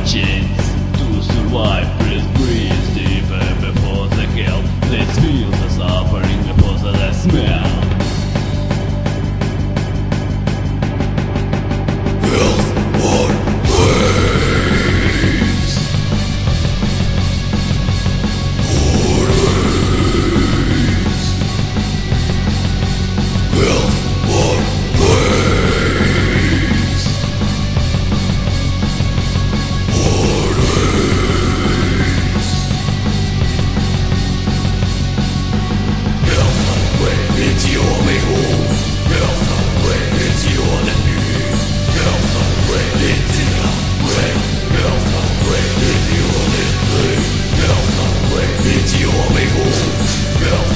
chance to survive. Please breathe deeper before the hell. Let's feel the suffering before the last smell. Health or ways. Health or ways. It's your way home. Health way, it's your name. Health way, it's your way. Health way, it's your name. Health way, it's your way home.